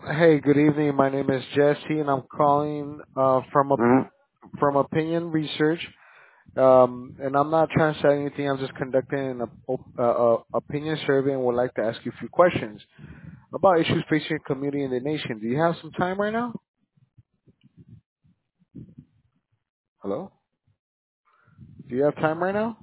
Hey, good evening. My name is Jesse, and I'm calling Mm-hmm. from Opinion Research. And I'm not trying to say anything. I'm just conducting an opinion survey, and would like to ask you a few questions about issues facing your community and the nation. Do you have some time right now? Hello. Do you have time right now?